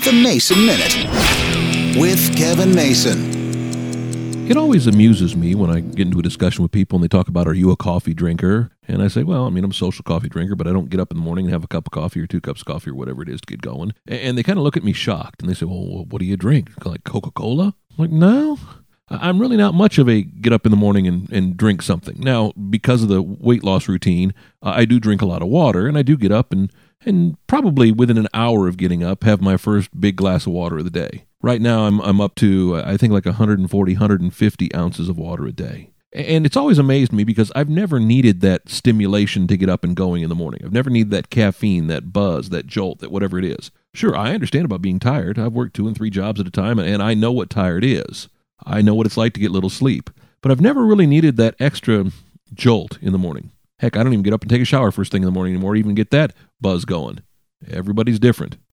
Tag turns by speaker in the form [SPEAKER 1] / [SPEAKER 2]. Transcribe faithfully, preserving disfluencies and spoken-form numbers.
[SPEAKER 1] The Mason Minute with Kevin Mason.
[SPEAKER 2] It always amuses me when I get into a discussion with people and they talk about, are you a coffee drinker? And I say, well, I mean, I'm a social coffee drinker, but I don't get up in the morning and have a cup of coffee or two cups of coffee or whatever it is to get going. And they kind of look at me shocked and they say, well, what do you drink? Like Coca-Cola? I'm like, no. I'm really not much of a get up in the morning and, and drink something. Now, because of the weight loss routine, uh, I do drink a lot of water, and I do get up and, and probably within an hour of getting up, have my first big glass of water of the day. Right now, I'm I'm up to, I think, like one forty, one fifty ounces of water a day. And it's always amazed me because I've never needed that stimulation to get up and going in the morning. I've never needed that caffeine, that buzz, that jolt, that whatever it is. Sure, I understand about being tired. I've worked two and three jobs at a time, and I know what tired is. I know what it's like to get little sleep. But I've never really needed that extra jolt in the morning. Heck, I don't even get up and take a shower first thing in the morning anymore, even get that buzz going. Everybody's different.